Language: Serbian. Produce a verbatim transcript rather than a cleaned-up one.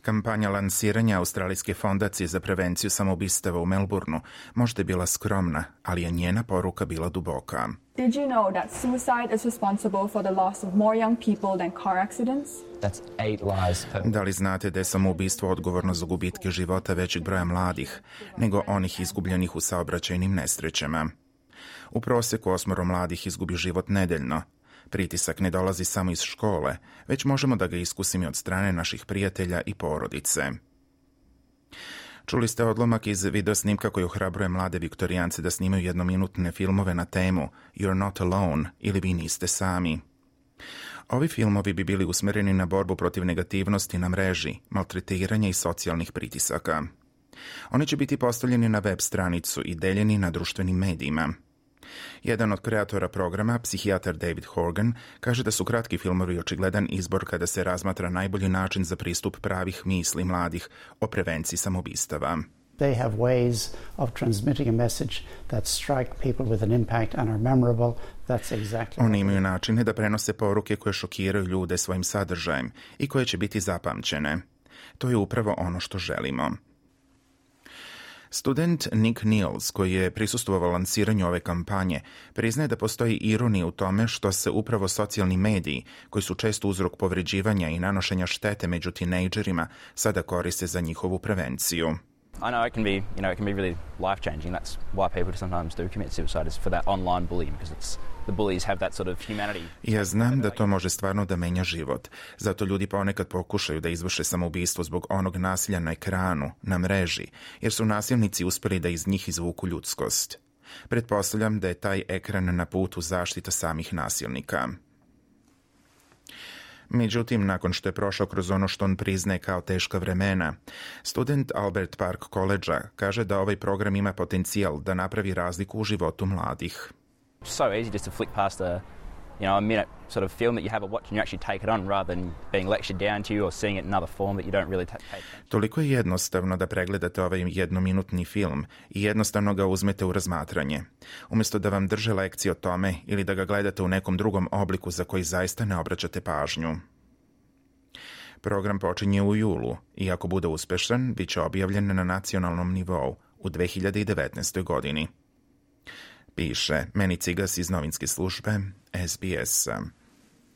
Kampanja lansiranja Australijske fondacije za prevenciju samoubistava u Melbourneu možda je bila skromna, ali je njena poruka bila duboka. Did you know that suicide is responsible for the loss of more young people than car accidents? That's eight lives per... Da li znate da je samoubistvo odgovorno za gubitke života većeg broja mladih, nego onih izgubljenih u saobraćajnim nesrećama? U prosjeku osmoro mladih izgubi život nedeljno. Pritisak ne dolazi samo iz škole, već možemo da ga iskusimo od strane naših prijatelja i porodice. Čuli ste odlomak iz videosnimka koji ohrabruje mlade viktorijance da snimaju jednominutne filmove na temu You're not alone ili Vi niste sami. Ovi filmovi bi bili usmereni na borbu protiv negativnosti na mreži, maltretiranja i socijalnih pritisaka. Oni će biti postavljeni na web stranicu i deljeni na društvenim medijima. Jedan od kreatora programa, psihijatar David Horgan, kaže da su kratki filmovi očigledan izbor kada se razmatra najbolji način za pristup pravih misli mladih o prevenciji samoubistava. They have ways of transmitting a message that strike people with an impact and are memorable. That's exactly. Oni imaju načine da prenose poruke koje šokiraju ljude svojim sadržajem i koje će biti zapamćene. To je upravo ono što želimo. Student Nick Niels, koji je prisustvovao lansiranju ove kampanje, priznaje da postoji ironija u tome što se upravo socijalni mediji, koji su često uzrok povređivanja i nanošenja štete među tinejdžerima, sada koriste za njihovu prevenciju. I know it can be, you know, it can be really life-changing. That's why people sometimes do commit suicide, is for that online bullying, because it's the bullies have that sort of humanity. Ja znam da to može stvarno da menja život. Zato ljudi ponekad pokušaju da izvrše samoubistvo zbog onog nasilja na ekranu, na mreži, jer su nasilnici uspeli da iz njih izvuku ljudskost. Pretpostavljam da je taj ekran na putu zaštita samih nasilnika. Međutim, nakon što je prošao kroz ono što on priznaje kao teška vremena, student Albert Park College-a kaže da ovaj program ima potencijal da napravi razliku u životu mladih. So easy just to flick past a, you know, a minute sort of film that you have a watch and you actually take it on rather than being lectured down to you or seeing it in another form that you don't really take. Toliko je jednostavno da pregledate ovaj jednominutni film i jednostavno ga uzmete u razmatranje, umjesto da vam drže lekcije o tome ili da ga gledate u nekom drugom obliku za koji zaista ne obraćate pažnju. Program počinje u julu i ako bude uspešan, bit će objavljen na nacionalnom nivou u dve hiljade devetnaestoj. godini. Piše Meni Cigas iz novinske službe S B S-a.